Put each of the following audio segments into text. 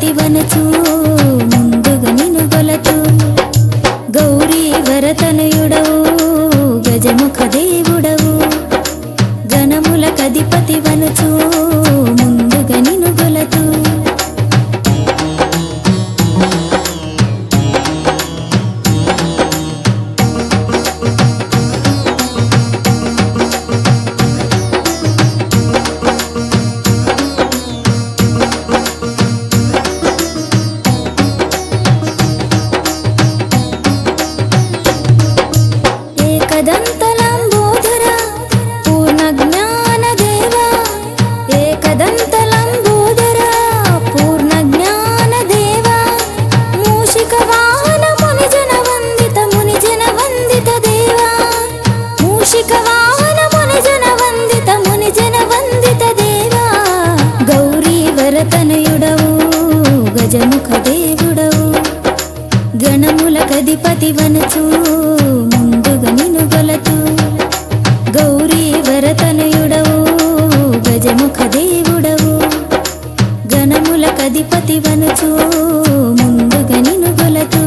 గణపతి వనచు ముందుగా నిను గొలతు గౌరీ వరతనయుడవు గజముఖ దేవుడవు గణములకధిపతి వనచు ముందుగా నిను గొలతు ఏకదంతలంబోధర పూర్ణ జ్ఞాన దేవా ఏకదంతలంబోధర పూర్ణ జ్ఞాన దేవా మూషిక వాహన మునిజన వందిత దేవా మూషిక వాహన మునిజన వందిత దేవా గౌరీ వరతనయుడవు గజముఖ దేవుడవు గణములకధిపతి వనచు ముందుగా నిను గొలతు గౌరీ వరతనయుడవు గజముఖ దేవుడవు గణములకధిపతి వనచు ముందుగా నిను గొలతు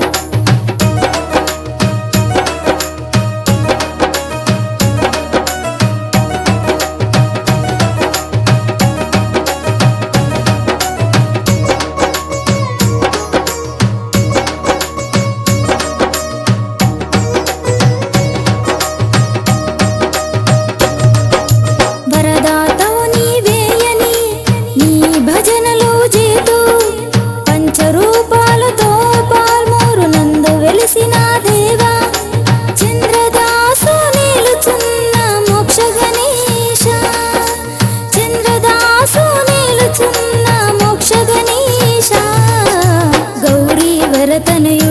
వరదాతవు నీవేయని నీ భజనలు చేతు పంచరూపాలతో పాల్మూరు నందు వెలిసిన దేవా చంద్రదాసు నిలుచున్న మోక్ష గణేశ చంద్రదాసు నిలుచున్న మోక్ష గణేశ గౌరీ వరతనయ